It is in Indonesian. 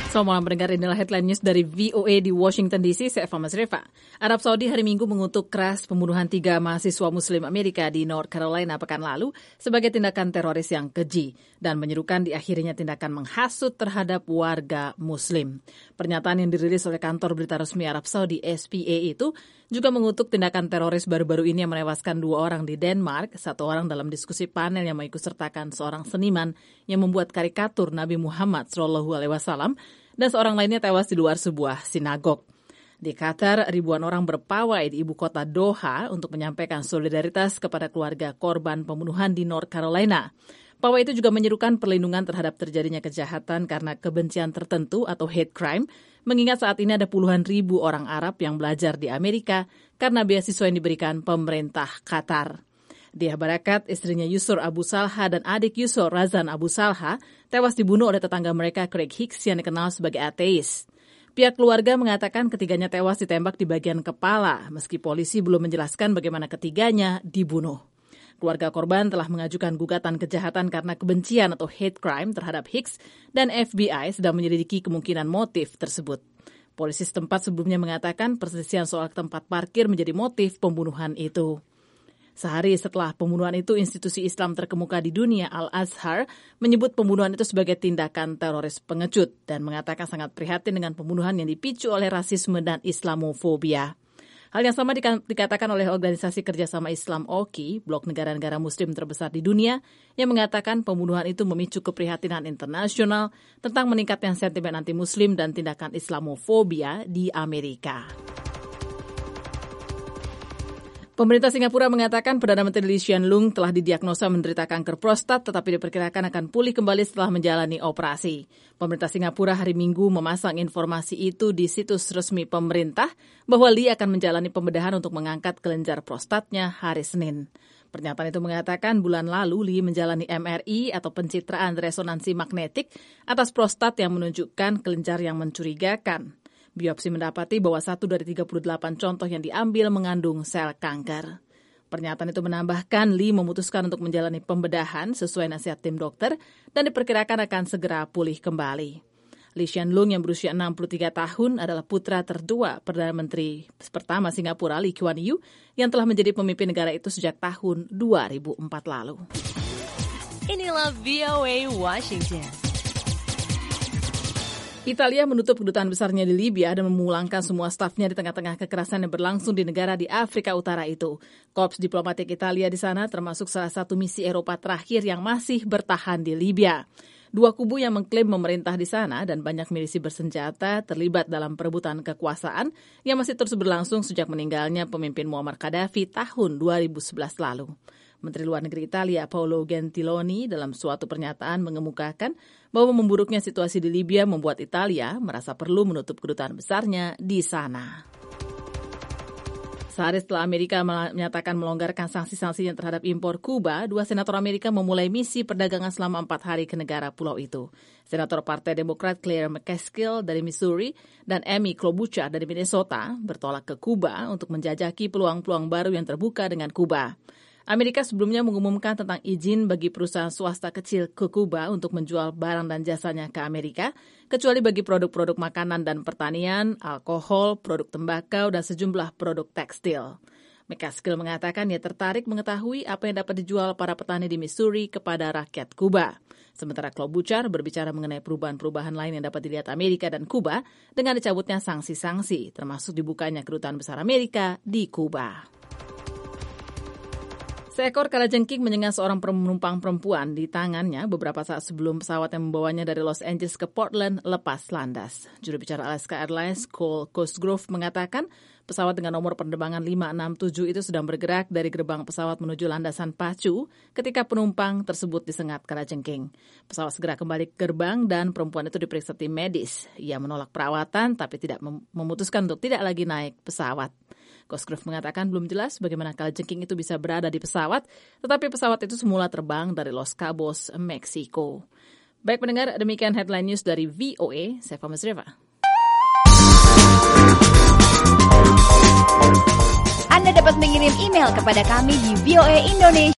Selamat malam pendengar, inilah headline news dari VOA di Washington DC, saya Eva Masreva. Arab Saudi hari Minggu mengutuk keras pembunuhan 3 mahasiswa Muslim Amerika di North Carolina pekan lalu sebagai tindakan teroris yang keji dan menyerukan diakhirinya tindakan menghasut terhadap warga Muslim. Pernyataan yang dirilis oleh kantor berita resmi Arab Saudi SPA itu juga mengutuk tindakan teroris baru-baru ini yang menewaskan 2 orang di Denmark, 1 orang dalam diskusi panel yang mengikutsertakan seorang seniman yang membuat karikatur Nabi Muhammad SAW, dan seorang lainnya tewas di luar sebuah sinagog. Di Qatar, ribuan orang berpawai di ibu kota Doha untuk menyampaikan solidaritas kepada keluarga korban pembunuhan di North Carolina. Pawai itu juga menyerukan perlindungan terhadap terjadinya kejahatan karena kebencian tertentu atau hate crime, mengingat saat ini ada puluhan ribu orang Arab yang belajar di Amerika karena beasiswa yang diberikan pemerintah Qatar. Diah Barakat, istrinya Yusur Abu Salha dan adik Yusur Razan Abu Salha tewas dibunuh oleh tetangga mereka Craig Hicks yang dikenal sebagai ateis. Pihak keluarga mengatakan ketiganya tewas ditembak di bagian kepala, meski polisi belum menjelaskan bagaimana ketiganya dibunuh. Keluarga korban telah mengajukan gugatan kejahatan karena kebencian atau hate crime terhadap Hicks dan FBI sedang menyelidiki kemungkinan motif tersebut. Polisi setempat sebelumnya mengatakan perselisihan soal tempat parkir menjadi motif pembunuhan itu. Sehari setelah pembunuhan itu, institusi Islam terkemuka di dunia Al-Azhar menyebut pembunuhan itu sebagai tindakan teroris pengecut dan mengatakan sangat prihatin dengan pembunuhan yang dipicu oleh rasisme dan Islamofobia. Hal yang sama dikatakan oleh Organisasi Kerjasama Islam OKI, blok negara-negara Muslim terbesar di dunia, yang mengatakan pembunuhan itu memicu keprihatinan internasional tentang meningkatnya sentimen anti-Muslim dan tindakan Islamofobia di Amerika. Pemerintah Singapura mengatakan Perdana Menteri Lee Hsien Loong telah didiagnosa menderita kanker prostat tetapi diperkirakan akan pulih kembali setelah menjalani operasi. Pemerintah Singapura hari Minggu memasang informasi itu di situs resmi pemerintah bahwa Lee akan menjalani pembedahan untuk mengangkat kelenjar prostatnya hari Senin. Pernyataan itu mengatakan bulan lalu Lee menjalani MRI atau pencitraan resonansi magnetik atas prostat yang menunjukkan kelenjar yang mencurigakan. Biopsi mendapati bahwa 1 dari 38 contoh yang diambil mengandung sel kanker. Pernyataan itu menambahkan Lee memutuskan untuk menjalani pembedahan sesuai nasihat tim dokter dan diperkirakan akan segera pulih kembali. Lee Hsien Loong yang berusia 63 tahun adalah putra tertua Perdana Menteri pertama Singapura Lee Kuan Yew yang telah menjadi pemimpin negara itu sejak tahun 2004 lalu. Inilah VOA Washington. Italia menutup kedutaan besarnya di Libya dan memulangkan semua stafnya di tengah-tengah kekerasan yang berlangsung di negara di Afrika Utara itu. Korps diplomatik Italia di sana termasuk salah satu misi Eropa terakhir yang masih bertahan di Libya. 2 kubu yang mengklaim memerintah di sana dan banyak milisi bersenjata terlibat dalam perebutan kekuasaan yang masih terus berlangsung sejak meninggalnya pemimpin Muammar Gaddafi tahun 2011 lalu. Menteri Luar Negeri Italia Paolo Gentiloni dalam suatu pernyataan mengemukakan bahwa memburuknya situasi di Libya membuat Italia merasa perlu menutup kedutaan besarnya di sana. Sehari setelah Amerika menyatakan melonggarkan sanksi-sanksinya terhadap impor Kuba, 2 senator Amerika memulai misi perdagangan selama 4 hari ke negara pulau itu. Senator Partai Demokrat Claire McCaskill dari Missouri dan Amy Klobuchar dari Minnesota bertolak ke Kuba untuk menjajaki peluang-peluang baru yang terbuka dengan Kuba. Amerika sebelumnya mengumumkan tentang izin bagi perusahaan swasta kecil ke Kuba untuk menjual barang dan jasanya ke Amerika, kecuali bagi produk-produk makanan dan pertanian, alkohol, produk tembakau, dan sejumlah produk tekstil. McCaskill mengatakan ia tertarik mengetahui apa yang dapat dijual para petani di Missouri kepada rakyat Kuba. Sementara Klobuchar berbicara mengenai perubahan-perubahan lain yang dapat dilihat Amerika dan Kuba dengan dicabutnya sanksi-sanksi, termasuk dibukanya kedutaan besar Amerika di Kuba. Seekor kalajengking menyengat seorang penumpang perempuan di tangannya beberapa saat sebelum pesawat yang membawanya dari Los Angeles ke Portland lepas landas. Juru bicara Alaska Airlines, Cole Cosgrove, mengatakan pesawat dengan nomor penerbangan 567 itu sedang bergerak dari gerbang pesawat menuju landasan pacu ketika penumpang tersebut disengat kalajengking. Pesawat segera kembali ke gerbang dan perempuan itu diperiksa tim medis. Ia menolak perawatan tapi tidak memutuskan untuk tidak lagi naik pesawat. Cosgrove mengatakan belum jelas bagaimana kalajengking itu bisa berada di pesawat, tetapi pesawat itu semula terbang dari Los Cabos, Meksiko. Baik pendengar, demikian headline news dari VOA. Saya Eva Masreva. Anda dapat mengirim email kepada kami di VOA Indonesia